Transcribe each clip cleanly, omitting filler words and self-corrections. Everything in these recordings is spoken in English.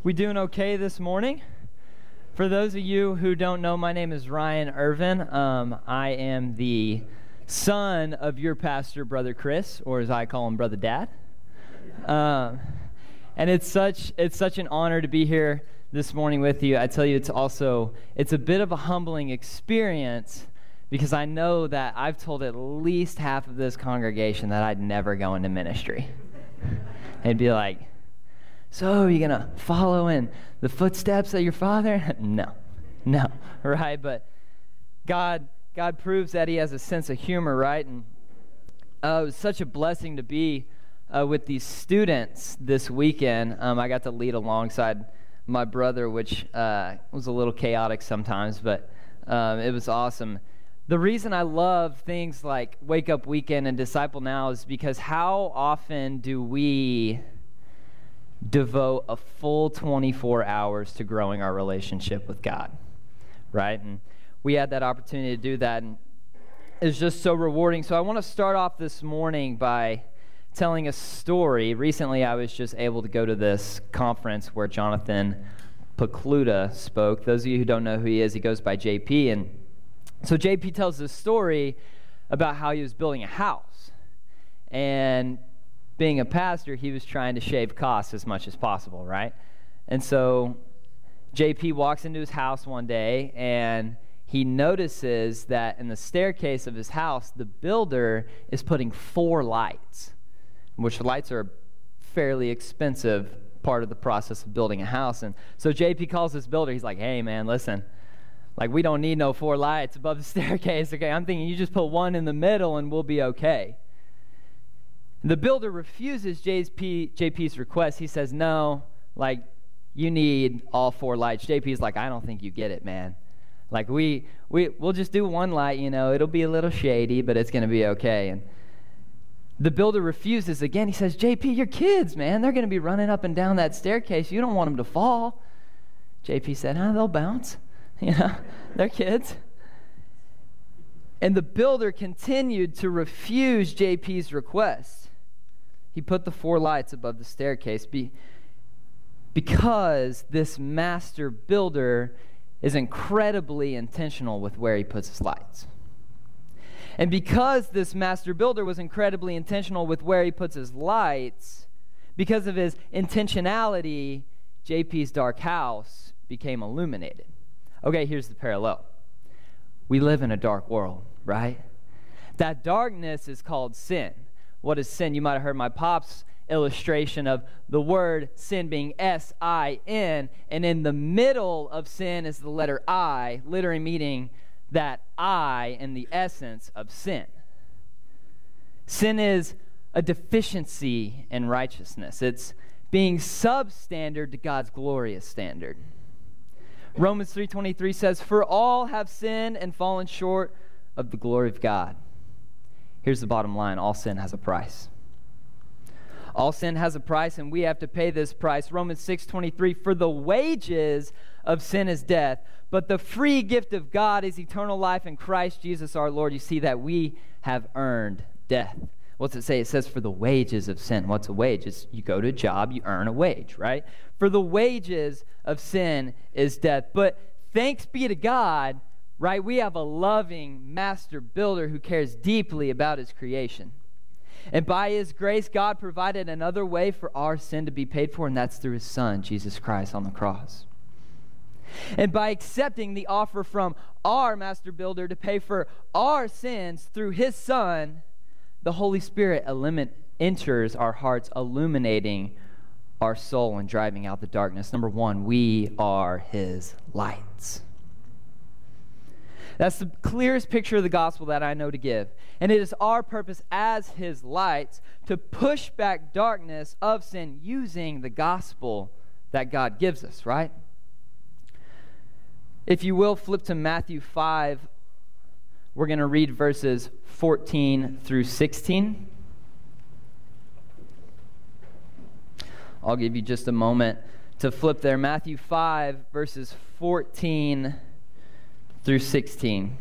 We doing okay this morning? For those of you who don't know, my name is Ryan Irvin. I am the son of your pastor, Brother Chris, or as I call him, Brother Dad. And it's such an honor to be here this morning with you. I tell you, it's a bit of a humbling experience because I know that I've told at least half of this congregation that I'd never go into ministry. They'd be like, "So, are you going to follow in the footsteps of your father?" No, right? But God proves that he has a sense of humor, right? And it was such a blessing to be with these students this weekend. I got to lead alongside my brother, which was a little chaotic sometimes, but it was awesome. The reason I love things like Wake Up Weekend and Disciple Now is because how often do we devote a full 24 hours to growing our relationship with God, right? And we had that opportunity to do that, and it's just so rewarding. So I want to start off this morning by telling a story. Recently, I was just able to go to this conference where Jonathan Pokluda spoke. Those of you who don't know who he is, he goes by JP, and so JP tells this story about how he was building a house, and being a pastor, he was trying to shave costs as much as possible, right? And so JP walks into his house one day, and he notices that in the staircase of his house, the builder is putting 4 lights, which lights are a fairly expensive part of the process of building a house. And so JP calls this builder. He's like, "Hey, man, listen, like we don't need no 4 lights above the staircase, okay? I'm thinking you just put 1 in the middle and we'll be okay." The builder refuses JP's request. He says, "No, like, you need all 4 lights." JP's like, "I don't think you get it, man. Like, we'll just do 1 light, it'll be a little shady, but it's going to be okay." And the builder refuses again. He says, "JP, your kids, man, they're going to be running up and down that staircase. You don't want them to fall." JP said, "They'll bounce. They're kids." And the builder continued to refuse JP's request. He put the 4 lights above the staircase because this master builder is incredibly intentional with where he puts his lights. And because this master builder was incredibly intentional with where he puts his lights, because of his intentionality, JP's dark house became illuminated. Okay, here's the parallel. We live in a dark world, right? That darkness is called sin. What is sin? You might have heard my pop's illustration of the word sin being S-I-N, and in the middle of sin is the letter I, literally meaning that I and the essence of sin. Sin is a deficiency in righteousness. It's being substandard to God's glorious standard. Romans 3:23 says, "For all have sinned and fallen short of the glory of God." Here's the bottom line. All sin has a price. All sin has a price, and we have to pay this price. Romans 6:23, "For the wages of sin is death, but the free gift of God is eternal life in Christ Jesus our Lord." You see that we have earned death. What's it say? It says, "For the wages of sin." What's a wage? It's you go to a job, you earn a wage, right? For the wages of sin is death. But thanks be to God, right? We have a loving master builder who cares deeply about his creation. And by his grace, God provided another way for our sin to be paid for, and that's through his son, Jesus Christ, on the cross. And by accepting the offer from our master builder to pay for our sins through his son, the Holy Spirit enters our hearts, illuminating our soul and driving out the darkness. Number 1, we are his lights. That's the clearest picture of the gospel that I know to give. And it is our purpose as his lights to push back darkness of sin using the gospel that God gives us, right? If you will, flip to Matthew 5. We're going to read verses 14 through 16. I'll give you just a moment to flip there. Matthew 5, verses 14 through 16.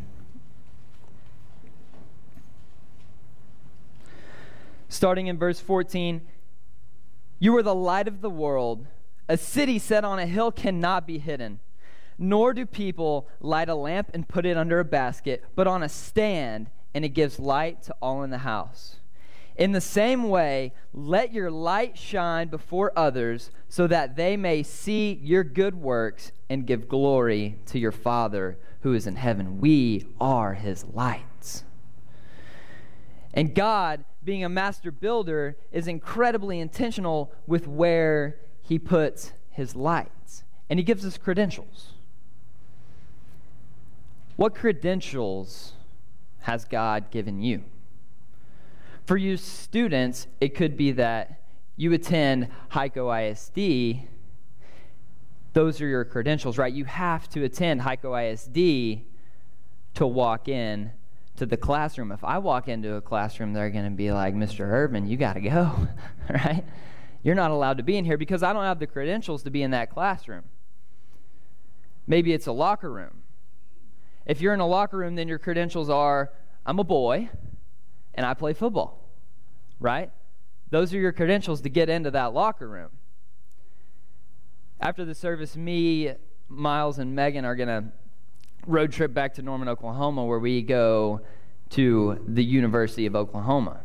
Starting in verse 14, "You are the light of the world. A city set on a hill cannot be hidden, nor do people light a lamp and put it under a basket, but on a stand, and it gives light to all in the house. In the same way, let your light shine before others, so that they may see your good works and give glory to your Father who is in heaven. We are his lights. And God, being a master builder, is incredibly intentional with where he puts his lights. And he gives us credentials. What credentials has God given you? For you students, it could be that you attend Hico ISD. Those are your credentials, right? You have to attend Hico ISD to walk in to the classroom. If I walk into a classroom, they're going to be like, Mr. Irvin, you got to go, right? You're not allowed to be in here because I don't have the credentials to be in that classroom. Maybe it's a locker room. If you're in a locker room, then your credentials are, I'm a boy and I play football, right? Those are your credentials to get into that locker room. After the service, me, Miles, and Megan are going to road trip back to Norman, Oklahoma, where we go to the University of Oklahoma.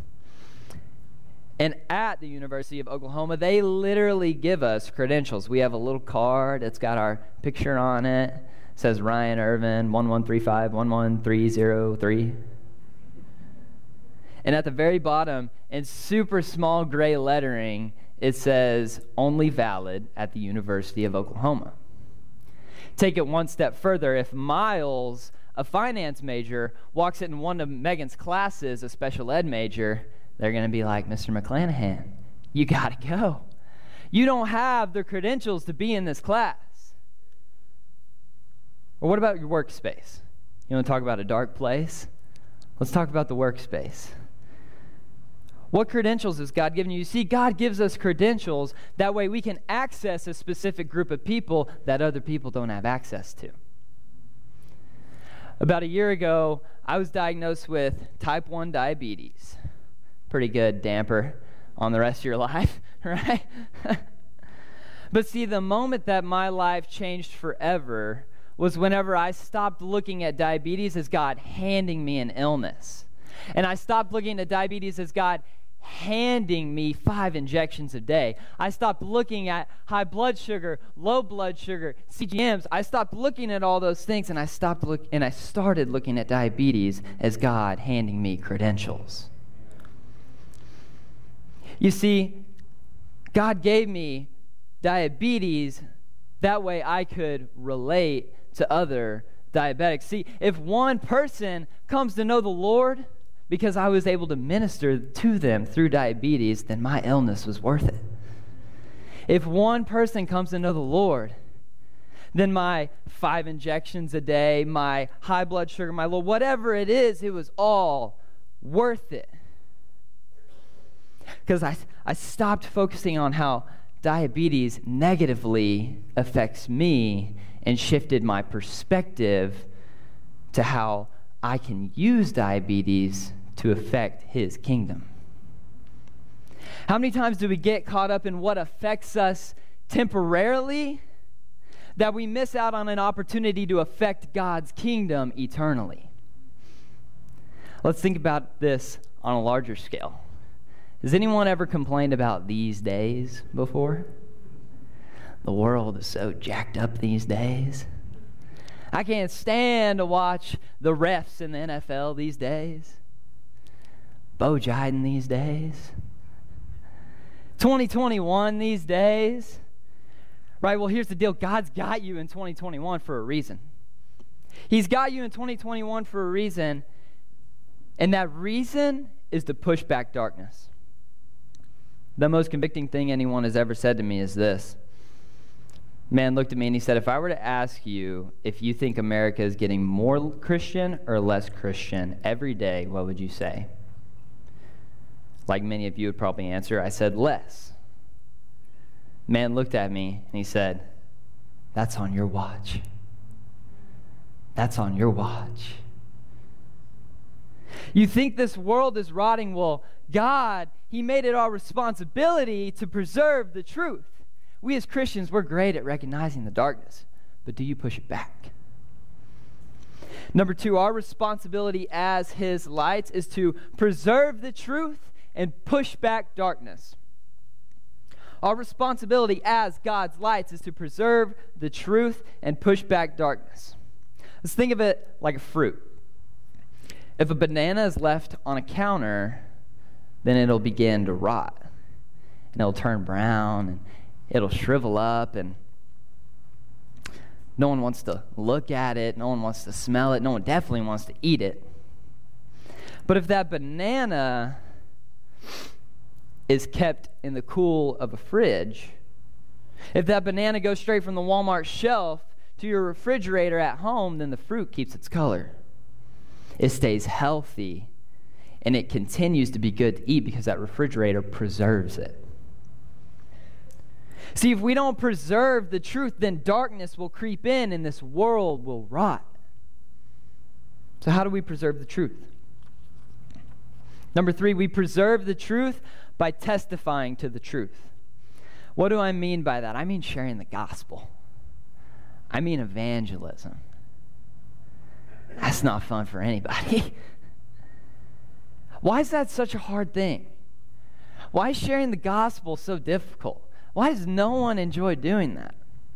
And at the University of Oklahoma, they literally give us credentials. We have a little card that's got our picture on it. It says Ryan Irvin, 1135, 11303. And at the very bottom, in super small gray lettering, it says, only valid at the University of Oklahoma. Take it one step further. If Miles, a finance major, walks in one of Megan's classes, a special ed major, they're going to be like, Mr. McClanahan, you got to go. You don't have the credentials to be in this class. Or what about your workspace? You want to talk about a dark place? Let's talk about the workspace. What credentials has God given you? You see, God gives us credentials. That way we can access a specific group of people that other people don't have access to. About a year ago, I was diagnosed with type 1 diabetes. Pretty good damper on the rest of your life, right? But see, the moment that my life changed forever was whenever I stopped looking at diabetes as God handing me an illness. And I stopped looking at diabetes as God handing me 5 injections a day. I stopped looking at high blood sugar, low blood sugar, CGMs. I stopped looking at all those things, and I started looking at diabetes as God handing me credentials. You see, God gave me diabetes, that way I could relate to other diabetics. See, if one person comes to know the Lord because I was able to minister to them through diabetes, then my illness was worth it. If one person comes to know the Lord, then my 5 injections a day, my high blood sugar, my low, whatever it is, it was all worth it. Because I stopped focusing on how diabetes negatively affects me and shifted my perspective to how I can use diabetes to affect his kingdom. How many times do we get caught up in what affects us temporarily that we miss out on an opportunity to affect God's kingdom eternally? Let's think about this on a larger scale. Has anyone ever complained about these days before? The world is so jacked up these days. I can't stand to watch the refs in the NFL these days. Bo Jiden these days. 2021 these days. Right, well, here's the deal. God's got you in 2021 for a reason. He's got you in 2021 for a reason, and that reason is to push back darkness. The most convicting thing anyone has ever said to me is this. Man looked at me and he said, if I were to ask you if you think America is getting more Christian or less Christian every day, what would you say? Like many of you would probably answer, I said less. Man looked at me and he said, that's on your watch. That's on your watch. You think this world is rotting? Well, God, He made it our responsibility to preserve the truth. we as Christians, we're great at recognizing the darkness, but do you push it back? Number 2, our responsibility as his lights is to preserve the truth and push back darkness. Our responsibility as God's lights is to preserve the truth and push back darkness. Let's think of it like a fruit. If a banana is left on a counter, then it'll begin to rot. And it'll turn brown, and it'll shrivel up, and no one wants to look at it. No one wants to smell it. No one definitely wants to eat it. But if that banana is kept in the cool of a fridge, if that banana goes straight from the Walmart shelf to your refrigerator at home, then the fruit keeps its color. It stays healthy, and it continues to be good to eat because that refrigerator preserves it. See, if we don't preserve the truth, then darkness will creep in and this world will rot. So how do we preserve the truth? Number 3, we preserve the truth by testifying to the truth. What do I mean by that? I mean sharing the gospel. I mean evangelism. That's not fun for anybody. Why is that such a hard thing? Why is sharing the gospel so difficult? Why does no one enjoy doing that?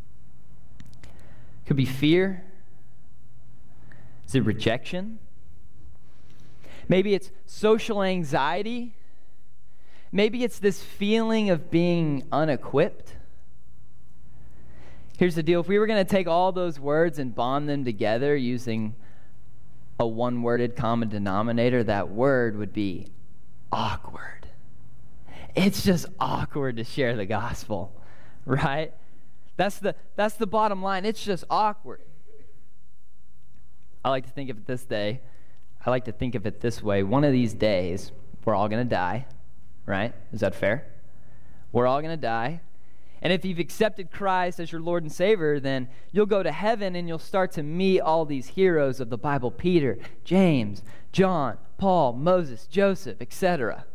Could be fear. Is it rejection? Maybe it's social anxiety. Maybe it's this feeling of being unequipped. Here's the deal. If we were going to take all those words and bond them together using a one-worded common denominator, that word would be awkward. It's just awkward to share the gospel, right? That's the bottom line. It's just awkward. I like to think of it this way. One of these days, we're all going to die, right? Is that fair? We're all going to die. And if you've accepted Christ as your Lord and Savior, then you'll go to heaven and you'll start to meet all these heroes of the Bible: Peter, James, John, Paul, Moses, Joseph, etc.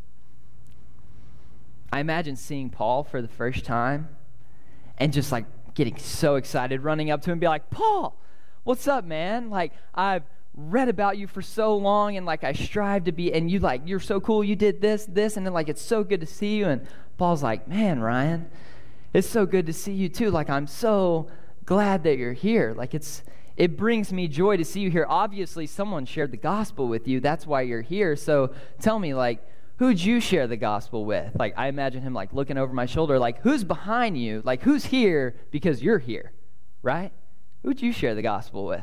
I imagine seeing Paul for the first time and just like getting so excited, running up to him and be like, "Paul, what's up, man? Like, I've read about you for so long, and like I strive to be, and you're so cool, you did this, and then like it's so good to see you." And Paul's like, "Man, Ryan, it's so good to see you too. Like, I'm so glad that you're here. Like, it brings me joy to see you here. Obviously, someone shared the gospel with you. That's why you're here. So tell me, like, who'd you share the gospel with?" Like, I imagine him like looking over my shoulder, like, who's behind you? Like, who's here because you're here, right? Who'd you share the gospel with?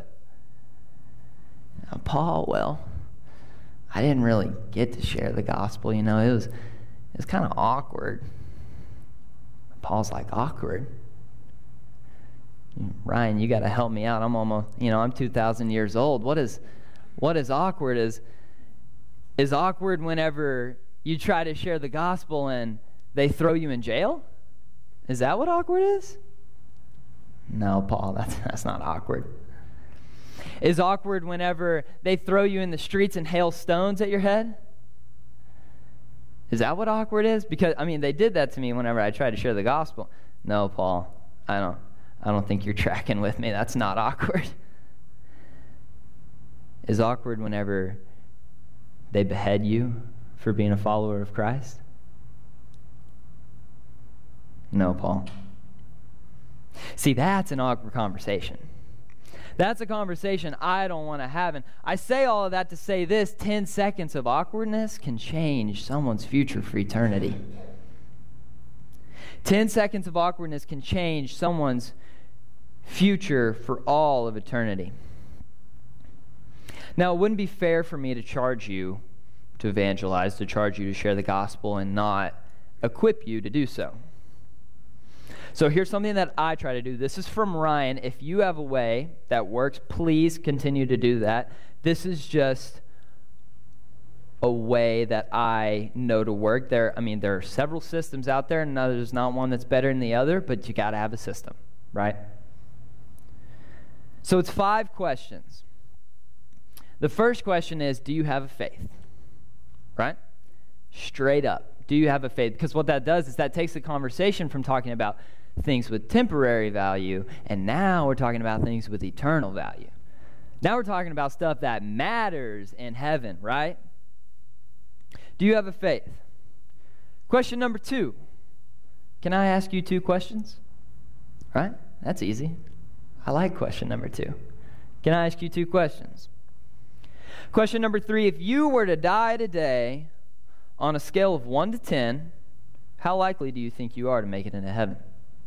Paul, well, I didn't really get to share the gospel. It was kind of awkward. Paul's like, awkward? Ryan, you got to help me out. I'm almost, I'm 2,000 years old. What is awkward is awkward whenever you try to share the gospel and they throw you in jail? Is that what awkward is? No, Paul, that's not awkward. Is awkward whenever they throw you in the streets and hail stones at your head? Is that what awkward is? Because, they did that to me whenever I tried to share the gospel. No, Paul, I don't think you're tracking with me. That's not awkward. Is awkward whenever they behead you for being a follower of Christ? No, Paul. See, that's an awkward conversation. That's a conversation I don't want to have. And I say all of that to say this: 10 seconds of awkwardness can change someone's future for eternity. 10 seconds of awkwardness can change someone's future for all of eternity. Now, it wouldn't be fair for me to charge you to evangelize, to charge you to share the gospel, and not equip you to do so. So here's something that I try to do. This is from Ryan. If you have a way that works, please continue to do that. This is just a way that I know to work. There are several systems out there, and there's not one that's better than the other, but you got to have a system, right? So it's 5 questions. The first question is, do you have a faith? Right? Straight up. Do you have a faith? Because what that does is that takes the conversation from talking about things with temporary value, and now we're talking about things with eternal value. Now we're talking about stuff that matters in heaven, right? Do you have a faith? Question number 2. Can I ask you 2 questions? Right? That's easy. I like question number 2. Can I ask you 2 questions? Question number 3, if you were to die today on a scale of 1 to 10, how likely do you think you are to make it into heaven?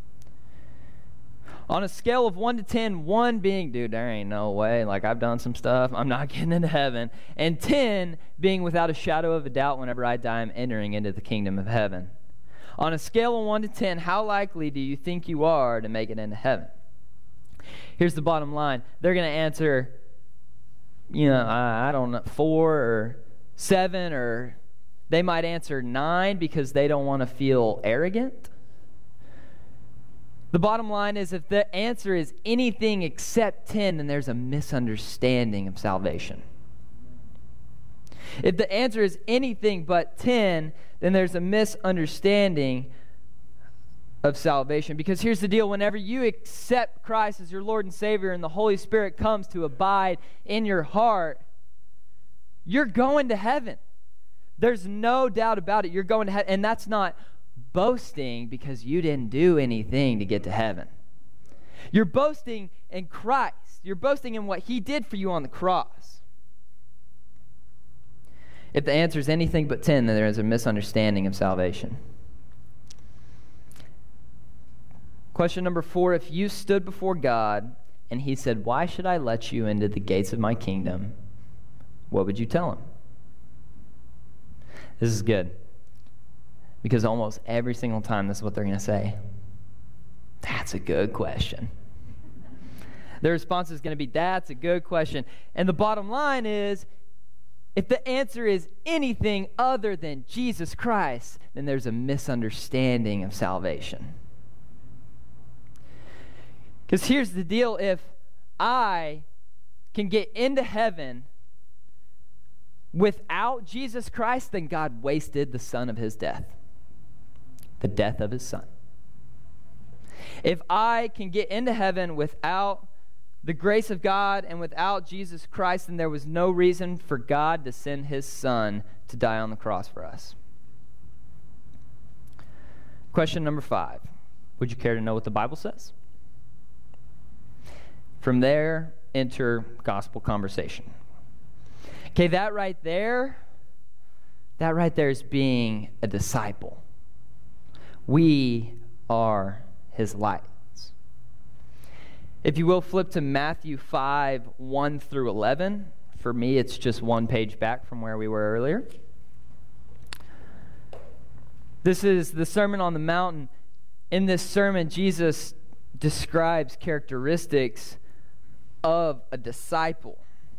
On a scale of 1 to 10, 1 being, dude, there ain't no way, like I've done some stuff, I'm not getting into heaven, and 10 being without a shadow of a doubt, whenever I die, I'm entering into the kingdom of heaven. On a scale of 1 to 10, how likely do you think you are to make it into heaven? Here's the bottom line. They're going to answer, I don't know, 4 or 7, or they might answer 9 because they don't want to feel arrogant. The bottom line is, if the answer is anything except 10, then there's a misunderstanding of salvation. If the answer is anything but 10, then there's a misunderstanding of salvation. Because here's the deal. Whenever you accept Christ as your Lord and Savior and the Holy Spirit comes to abide in your heart, you're going to heaven. There's no doubt about it. You're going to heaven. And that's not boasting because you didn't do anything to get to heaven. You're boasting in Christ. You're boasting in what He did for you on the cross. If the answer is anything but 10, then there is a misunderstanding of salvation. Question number 4, if you stood before God and He said, "Why should I let you into the gates of my kingdom?" what would you tell Him? This is good. Because almost every single time, this is what they're going to say. That's a good question. Their response is going to be, that's a good question. And the bottom line is, if the answer is anything other than Jesus Christ, then there's a misunderstanding of salvation. Because here's the deal. If I can get into heaven without Jesus Christ, then God wasted the son of His death. The death of His Son. If I can get into heaven without the grace of God and without Jesus Christ, then there was no reason for God to send His Son to die on the cross for us. Question number 5. Would you care to know what the Bible says? From there, enter gospel conversation. Okay, that right there is being a disciple. We are His lights. If you will, flip to Matthew 5, 1 through 11. For me, it's just one page back from where we were earlier. This is the Sermon on the Mountain. In this sermon, Jesus describes characteristics of a disciple.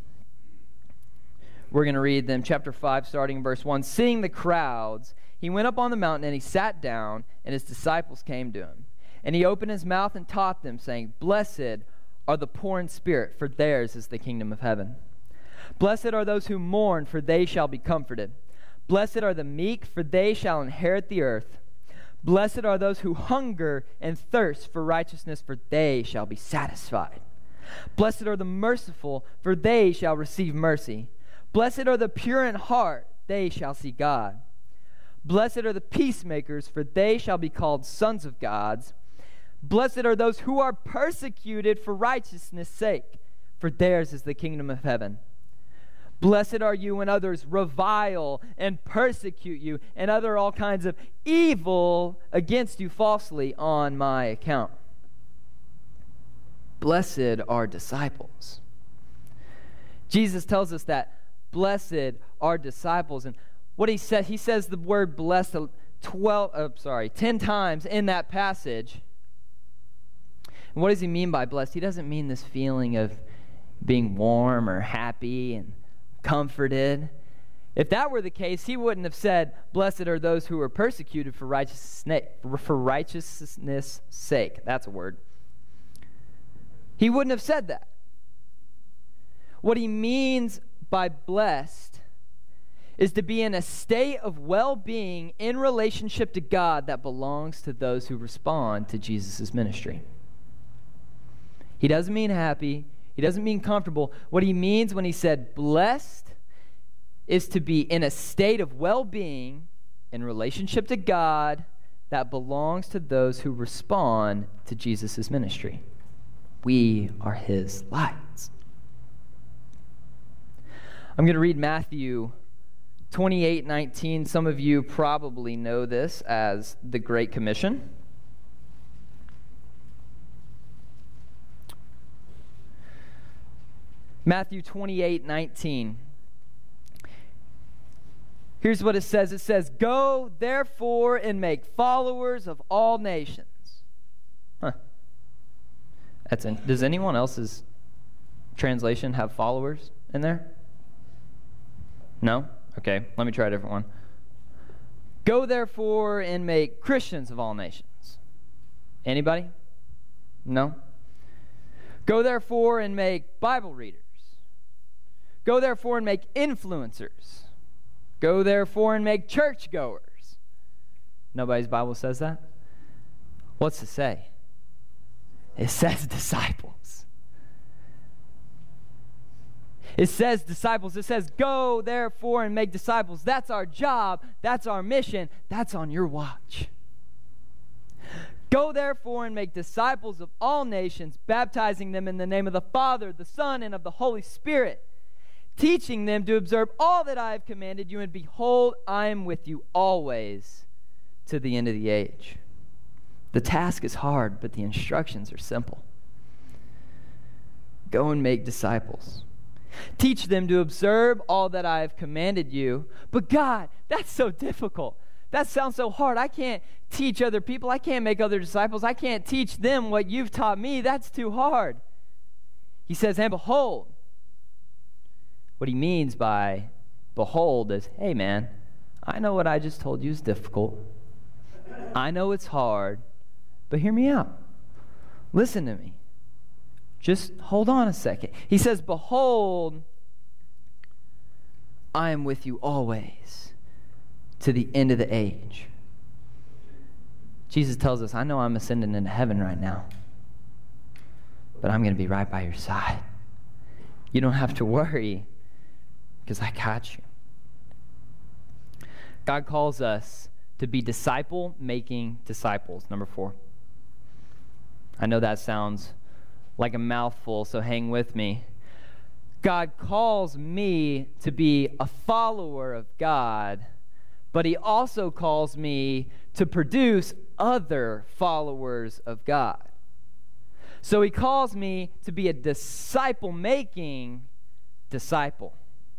We're going to read them. Chapter 5, starting in verse 1. Seeing the crowds, He went up on the mountain and He sat down, and His disciples came to Him. And He opened His mouth and taught them, saying, "Blessed are the poor in spirit, for theirs is the kingdom of heaven. Blessed are those who mourn, for they shall be comforted. Blessed are the meek, for they shall inherit the earth. Blessed are those who hunger and thirst for righteousness, for they shall be satisfied. Blessed are the merciful, for they shall receive mercy. Blessed are the pure in heart, they shall see God. Blessed are the peacemakers, for they shall be called sons of God. Blessed are those who are persecuted for righteousness' sake, for theirs is the kingdom of heaven. Blessed are you when others revile and persecute you and utter all kinds of evil against you falsely on my account." Blessed are disciples. Jesus tells us that blessed are disciples. And what he says the word blessed 10 times in that passage. And what does he mean by blessed? He doesn't mean this feeling of being warm or happy and comforted. If that were the case, he wouldn't have said, "Blessed are those who are persecuted for righteousness' sake." That's a word. He wouldn't have said that. What he means by blessed is to be in a state of well-being in relationship to God that belongs to those who respond to Jesus' ministry. He doesn't mean happy. He doesn't mean comfortable. What he means when he said blessed is to be in a state of well-being in relationship to God that belongs to those who respond to Jesus' ministry. We are his lights. I'm going to read Matthew 28:19. Some of you probably know this as the Great Commission. Matthew 28:19. Here's what it says. It says, "Go, therefore, and make followers of all nations." Does anyone else's translation have followers in there? No? Okay, let me try a different one. "Go, therefore, and make Christians of all nations." Anybody? No? "Go, therefore, and make Bible readers. Go, therefore, and make influencers. Go, therefore, and make churchgoers." Nobody's Bible says that? What's it say? It says disciples. It says disciples. It says, "Go, therefore, and make disciples." That's our job. That's our mission. That's on your watch. "Go, therefore, and make disciples of all nations, baptizing them in the name of the Father, the Son, and of the Holy Spirit, teaching them to observe all that I have commanded you, and behold, I am with you always to the end of the age." The task is hard, but the instructions are simple. Go and make disciples. Teach them to observe all that I have commanded you. But God, that's so difficult. That sounds so hard. I can't teach other people. I can't make other disciples. I can't teach them what you've taught me. That's too hard. He says, "And behold." What he means by behold is, hey man, I know what I just told you is difficult. I know it's hard, but hear me out. Listen to me. Just hold on a second. He says, "Behold, I am with you always to the end of the age." Jesus tells us, I know I'm ascending into heaven right now, but I'm going to be right by your side. You don't have to worry, because I got you. God calls us to be disciple-making disciples. Number 4. I know that sounds like a mouthful, so hang with me. God calls me to be a follower of God, but he also calls me to produce other followers of God. So he calls me to be a disciple-making disciple.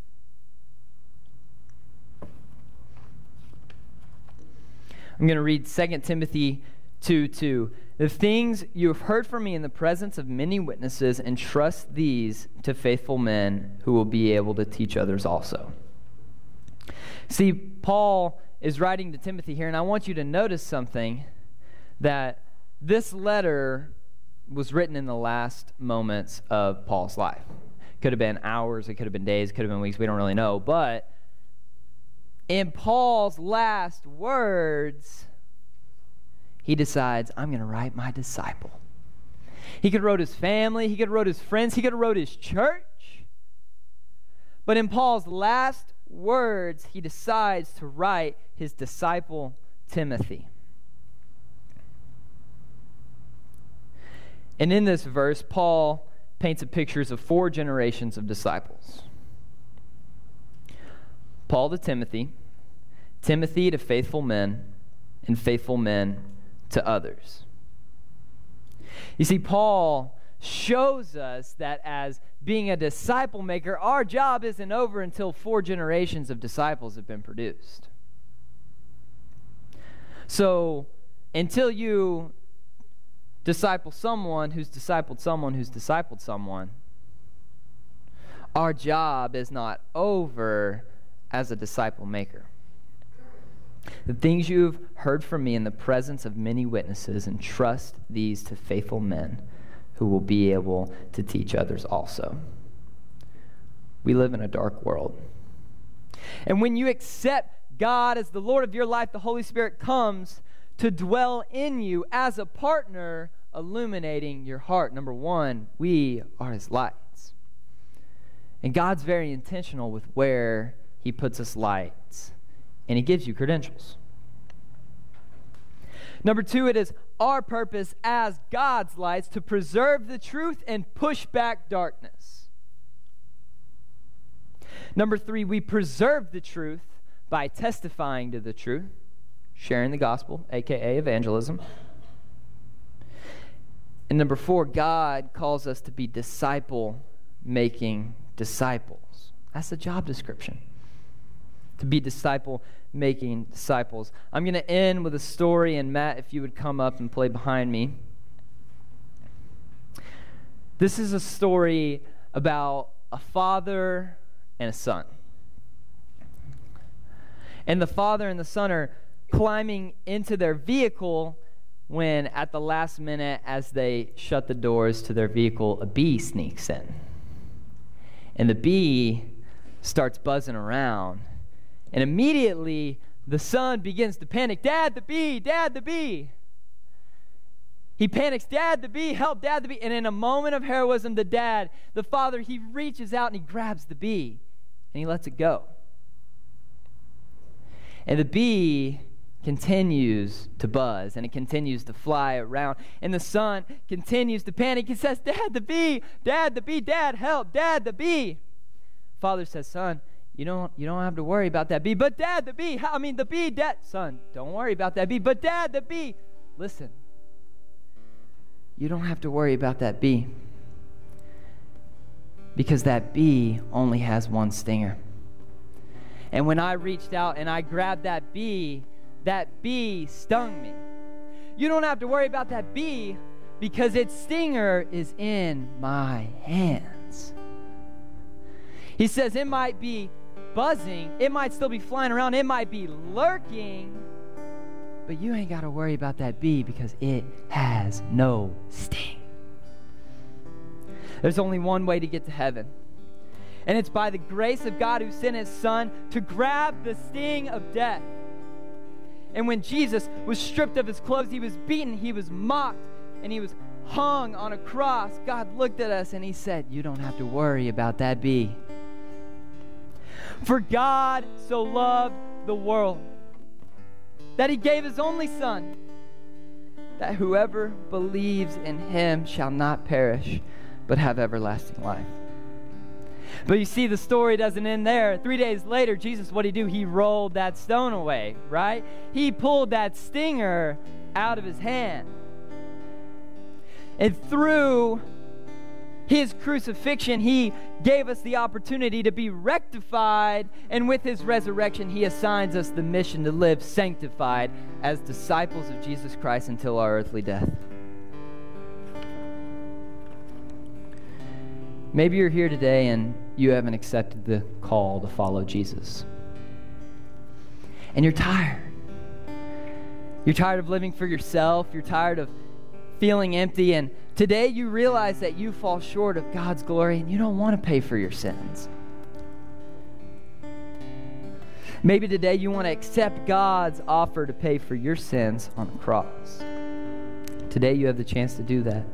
I'm going to read 2 Timothy 2:2. "The things you have heard from me in the presence of many witnesses, entrust these to faithful men who will be able to teach others also." See, Paul is writing to Timothy here, and I want you to notice something, that this letter was written in the last moments of Paul's life. It could have been hours, it could have been days, it could have been weeks, we don't really know, but in Paul's last words, he decides, I'm going to write my disciple. He could have wrote his family, he could have wrote his friends, he could have wrote his church. But in Paul's last words, he decides to write his disciple Timothy. And in this verse, Paul paints a picture of 4 generations of disciples. Paul to Timothy, Timothy to faithful men, and faithful men to others. You see, Paul shows us that as being a disciple maker, our job isn't over until 4 generations of disciples have been produced. So until you disciple someone who's discipled someone who's discipled someone, our job is not over as a disciple maker. The things you've heard from me in the presence of many witnesses, entrust these to faithful men who will be able to teach others also. We live in a dark world. And when you accept God as the Lord of your life, the Holy Spirit comes to dwell in you as a partner, illuminating your heart. Number one, we are his lights. And God's very intentional with where he puts us lights. And he gives you credentials. Number two, it is our purpose as God's lights to preserve the truth and push back darkness. Number three, we preserve the truth by testifying to the truth, sharing the gospel, aka evangelism. And number four, God calls us to be disciple-making disciples. That's the job description. To be disciple-making disciples. I'm going to end with a story, and Matt, if you would come up and play behind me. This is a story about a father and a son. And the father and the son are climbing into their vehicle when, at the last minute, as they shut the doors to their vehicle, a bee sneaks in. And the bee starts buzzing around. And immediately, the son begins to panic. Dad, the bee! Dad, the bee! He panics, Dad, the bee! Help, Dad, the bee! And in a moment of heroism, the father, he reaches out and he grabs the bee. And he lets it go. And the bee continues to buzz, and it continues to fly around. And the son continues to panic. He says, Dad, the bee! Dad, the bee! Dad, help! Dad, the bee! Father says, son, you don't have to worry about that bee. But Dad, the bee! The bee, Dad! Son, don't worry about that bee. But Dad, the bee! Listen, you don't have to worry about that bee. Because that bee only has one stinger. And when I reached out and I grabbed that bee stung me. You don't have to worry about that bee because its stinger is in my hands. He says it might be buzzing, it might still be flying around, it might be lurking, but you ain't got to worry about that bee because it has no sting. There's only one way to get to heaven. And it's by the grace of God who sent his son to grab the sting of death. And when Jesus was stripped of his clothes, he was beaten, he was mocked, and he was hung on a cross. God looked at us and he said, you don't have to worry about that bee. For God so loved the world that he gave his only son, that whoever believes in him shall not perish, but have everlasting life. But you see, the story doesn't end there. 3 days later, Jesus, what did he do? He rolled that stone away, right? He pulled that stinger out of his hand. And through his crucifixion, he gave us the opportunity to be rectified. And with his resurrection, he assigns us the mission to live sanctified as disciples of Jesus Christ until our earthly death. Maybe you're here today and you haven't accepted the call to follow Jesus. And you're tired. You're tired of living for yourself. You're tired of feeling empty. And today you realize that you fall short of God's glory and you don't want to pay for your sins. Maybe today you want to accept God's offer to pay for your sins on the cross. Today you have the chance to do that.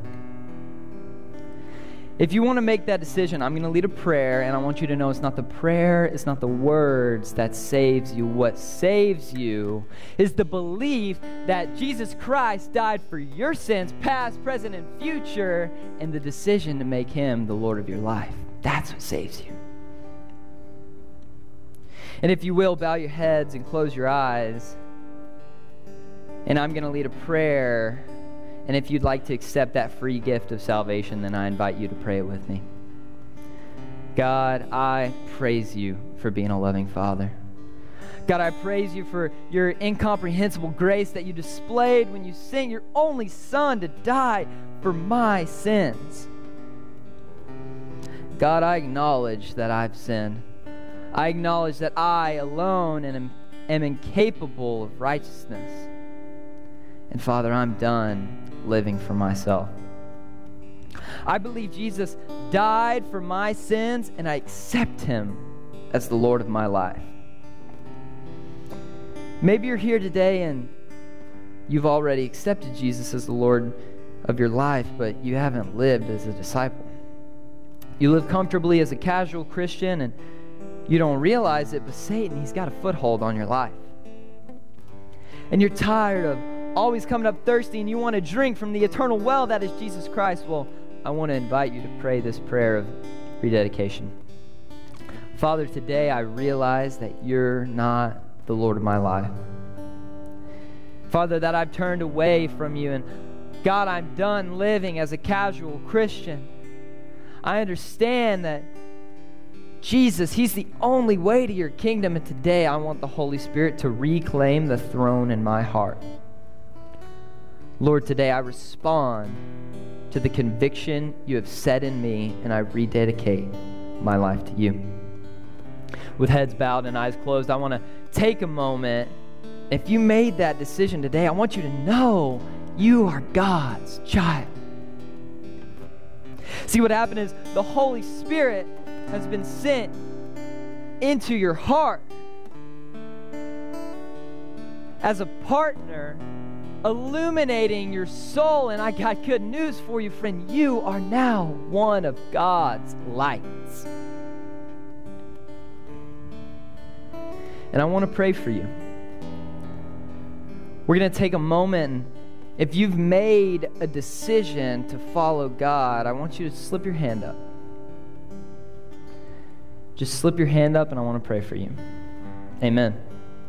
If you want to make that decision, I'm going to lead a prayer, and I want you to know it's not the prayer, it's not the words that saves you. What saves you is the belief that Jesus Christ died for your sins, past, present, and future, and the decision to make him the Lord of your life. That's what saves you. And if you will, bow your heads and close your eyes, and I'm going to lead a prayer. And if you'd like to accept that free gift of salvation, then I invite you to pray it with me. God, I praise you for being a loving Father. God, I praise you for your incomprehensible grace that you displayed when you sent your only Son to die for my sins. God, I acknowledge that I've sinned. I acknowledge that I alone am incapable of righteousness. And Father, I'm done living for myself. I believe Jesus died for my sins, and I accept him as the Lord of my life. Maybe you're here today and you've already accepted Jesus as the Lord of your life, but you haven't lived as a disciple. You live comfortably as a casual Christian and you don't realize it, but Satan, he's got a foothold on your life. And you're tired of always coming up thirsty and you want to drink from the eternal well that is Jesus Christ. Well, I want to invite you to pray this prayer of rededication. Father, today I realize that you're not the Lord of my life. Father, that I've turned away from you, and God, I'm done living as a casual Christian. I understand that Jesus, he's the only way to your kingdom, and today I want the Holy Spirit to reclaim the throne in my heart. Lord, today I respond to the conviction you have set in me, and I rededicate my life to you. With heads bowed and eyes closed, I want to take a moment. If you made that decision today, I want you to know you are God's child. See, what happened is the Holy Spirit has been sent into your heart as a partner, illuminating your soul. And I got good news for you, friend. You are now one of God's lights. And I want to pray for you. We're going to take a moment, and if you've made a decision to follow God, I want you to slip your hand up. Just slip your hand up, and I want to pray for you. Amen.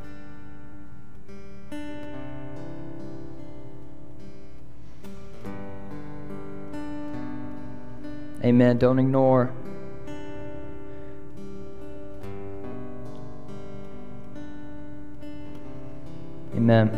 Amen. Don't ignore. Amen.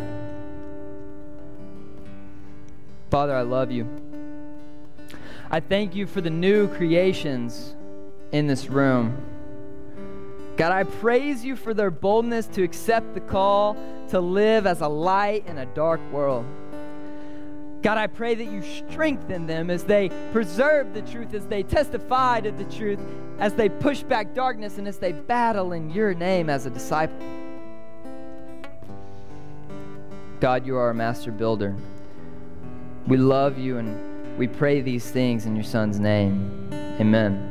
Father, I love you. I thank you for the new creations in this room. God, I praise you for their boldness to accept the call to live as a light in a dark world. God, I pray that you strengthen them as they preserve the truth, as they testify to the truth, as they push back darkness, and as they battle in your name as a disciple. God, you are our master builder. We love you, and we pray these things in your Son's name. Amen.